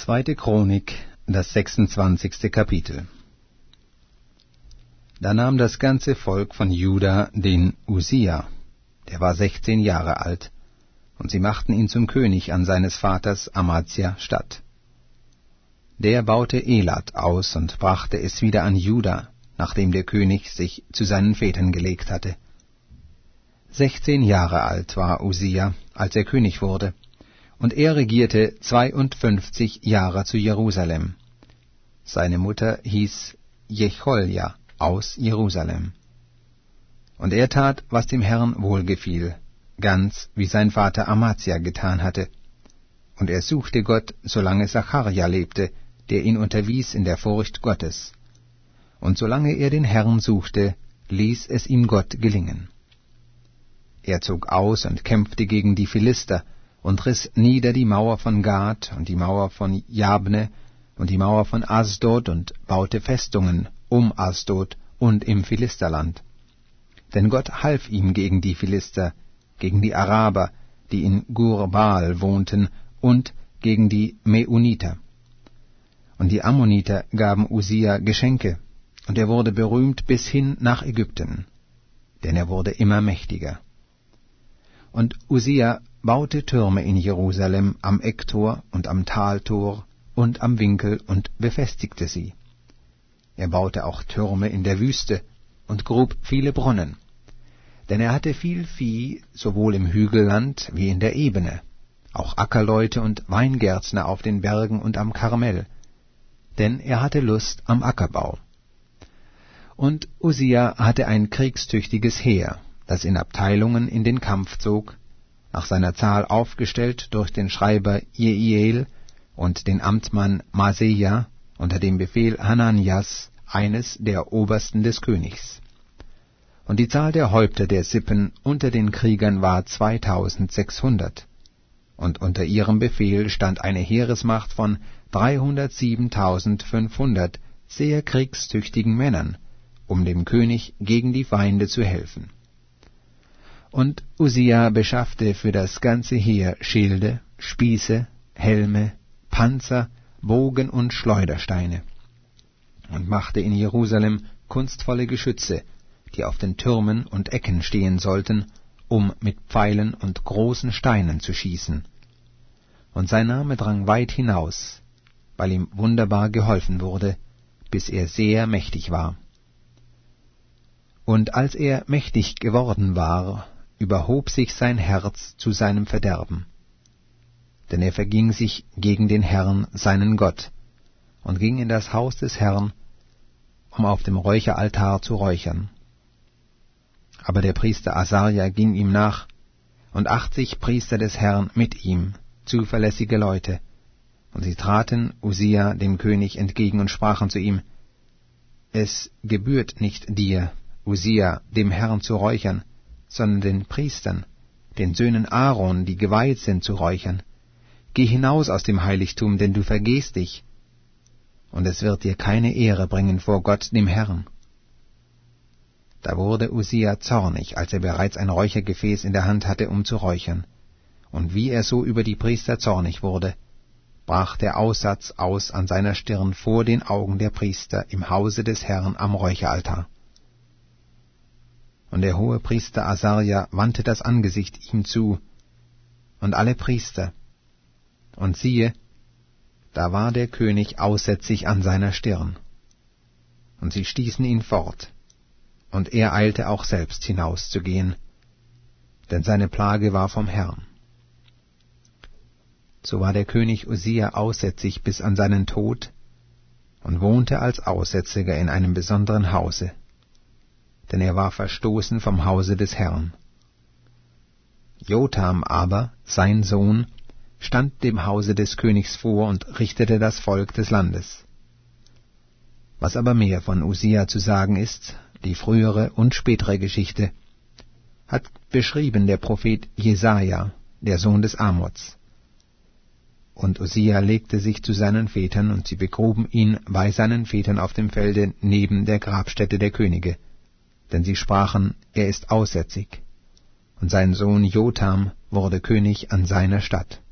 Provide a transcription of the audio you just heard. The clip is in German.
Zweite Chronik, das 26. Kapitel. Da nahm das ganze Volk von Juda den Usia, der war 16 Jahre alt, und sie machten ihn zum König an seines Vaters Amazia statt. Der baute Elat aus und brachte es wieder an Juda, nachdem der König sich zu seinen Vätern gelegt hatte. 16 Jahre alt war Usia, als er König wurde, und er regierte 52 Jahre zu Jerusalem. Seine Mutter hieß Jecholja aus Jerusalem. Und er tat, was dem Herrn wohlgefiel, ganz wie sein Vater Amazia getan hatte. Und er suchte Gott, solange Sacharja lebte, der ihn unterwies in der Furcht Gottes. Und solange er den Herrn suchte, ließ es ihm Gott gelingen. Er zog aus und kämpfte gegen die Philister und riss nieder die Mauer von Gad und die Mauer von Jabne und die Mauer von Asdod und baute Festungen um Asdod und im Philisterland. Denn Gott half ihm gegen die Philister, gegen die Araber, die in Gur-Baal wohnten, und gegen die Meuniter. Und die Ammoniter gaben Usia Geschenke, und er wurde berühmt bis hin nach Ägypten, denn er wurde immer mächtiger. Und Usia baute Türme in Jerusalem am Ecktor und am Taltor und am Winkel und befestigte sie. Er baute auch Türme in der Wüste und grub viele Brunnen, denn er hatte viel Vieh, sowohl im Hügelland wie in der Ebene, auch Ackerleute und Weingärtner auf den Bergen und am Karmel, denn er hatte Lust am Ackerbau. Und Usia hatte ein kriegstüchtiges Heer, das in Abteilungen in den Kampf zog, nach seiner Zahl aufgestellt durch den Schreiber Jeiel und den Amtmann Maseja unter dem Befehl Hananias, eines der Obersten des Königs. Und die Zahl der Häupter der Sippen unter den Kriegern war 2600, und unter ihrem Befehl stand eine Heeresmacht von 307.500 sehr kriegstüchtigen Männern, um dem König gegen die Feinde zu helfen. Und Usia beschaffte für das ganze Heer Schilde, Spieße, Helme, Panzer, Bogen und Schleudersteine, und machte in Jerusalem kunstvolle Geschütze, die auf den Türmen und Ecken stehen sollten, um mit Pfeilen und großen Steinen zu schießen. Und sein Name drang weit hinaus, weil ihm wunderbar geholfen wurde, bis er sehr mächtig war. Und als er mächtig geworden war, überhob sich sein Herz zu seinem Verderben. Denn er verging sich gegen den Herrn, seinen Gott, und ging in das Haus des Herrn, um auf dem Räucheraltar zu räuchern. Aber der Priester Asaria ging ihm nach, und 80 Priester des Herrn mit ihm, zuverlässige Leute, und sie traten Usia dem König entgegen und sprachen zu ihm: Es gebührt nicht dir, Usia, dem Herrn zu räuchern, sondern den Priestern, den Söhnen Aaron, die geweiht sind, zu räuchern. Geh hinaus aus dem Heiligtum, denn du vergehst dich, und es wird dir keine Ehre bringen vor Gott, dem Herrn. Da wurde Usia zornig, als er bereits ein Räuchergefäß in der Hand hatte, um zu räuchern. Und wie er so über die Priester zornig wurde, brach der Aussatz aus an seiner Stirn vor den Augen der Priester im Hause des Herrn am Räucheraltar. Und der hohe Priester Asaria wandte das Angesicht ihm zu, und alle Priester. Und siehe, da war der König aussätzig an seiner Stirn. Und sie stießen ihn fort, und er eilte auch selbst hinauszugehen, denn seine Plage war vom Herrn. So war der König Usia aussätzig bis an seinen Tod und wohnte als Aussätziger in einem besonderen Hause, denn er war verstoßen vom Hause des Herrn. Jotham aber, sein Sohn, stand dem Hause des Königs vor und richtete das Volk des Landes. Was aber mehr von Usia zu sagen ist, die frühere und spätere Geschichte, hat beschrieben der Prophet Jesaja, der Sohn des Amoz. Und Usia legte sich zu seinen Vätern, und sie begruben ihn bei seinen Vätern auf dem Felde neben der Grabstätte der Könige, denn sie sprachen, er ist aussätzig. Und sein Sohn Jotham wurde König an seiner Statt.